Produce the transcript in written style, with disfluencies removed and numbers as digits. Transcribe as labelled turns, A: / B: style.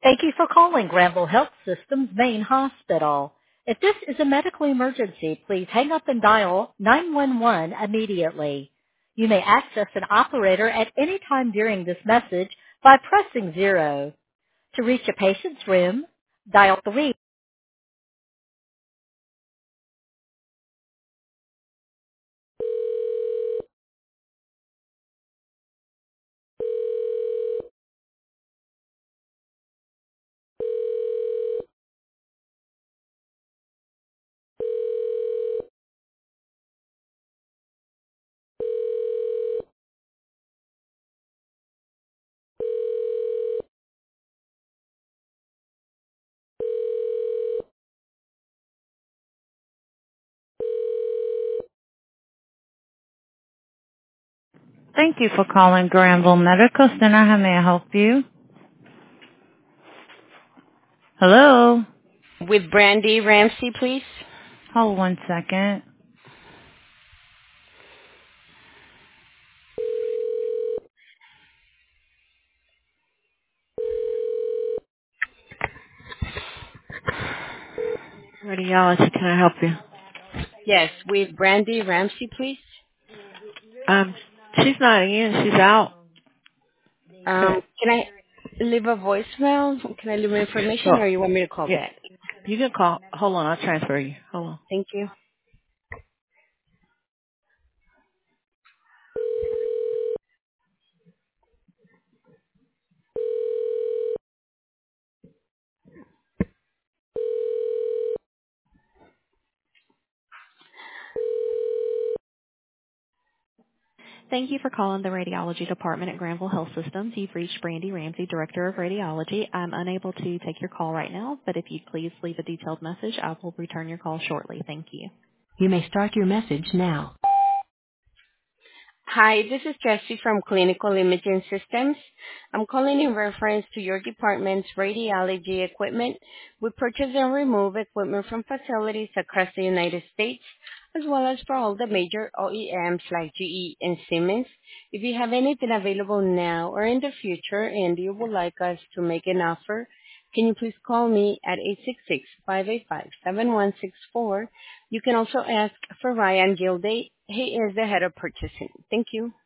A: Thank you for calling Granville Health System's main hospital. If this is a medical emergency, please hang up and dial 911 immediately. You may access an operator at any time during this message by pressing 0. To reach a patient's room, dial 3. Thank you for calling Granville Medical Center. How may I help you? Hello?
B: With Brandy Ramsey, please.
A: Hold one second. Radiology, can I help you?
B: Yes, with Brandy Ramsey, please.
A: Um, she's not in. She's out.
B: Can I leave a voicemail? Can I leave information, or
A: Sure.
B: you want me to call
A: Yeah.
B: back?
A: You can call. Hold on, I'll transfer you. Hold on.
B: Thank you.
C: Thank you for calling the radiology department at Granville Health Systems. You've reached Brandy Ramsey, Director of Radiology. I'm unable to take your call right now, but if you'd please leave a detailed message, I will return your call shortly. Thank you.
D: You may start your message now.
B: Hi, this is Jessie from Clinical Imaging Systems. I'm calling in reference to your department's radiology equipment. We purchase and remove equipment from facilities across the United States, as well as for all the major OEMs like GE and Siemens. If you have anything available now or in the future and you would like us to make an offer, can you please call me at 866-585-7164. You can also ask for Ryan Gilday. He is the head of purchasing. Thank you.